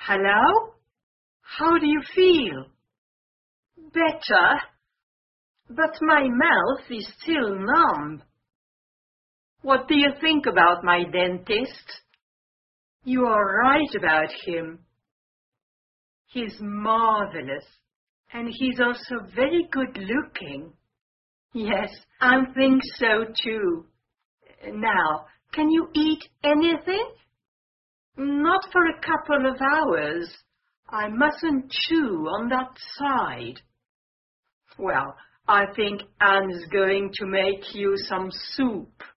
Hello? How do you feel? Better, but my mouth is still numb. What do you think about my dentist? You are right about him. He's marvelous, and he's also very good looking. Yes, I think so too. Now, can you eat anything? Not for a couple of hours. I mustn't chew on that side. Well, I think Anne's going to make you some soup.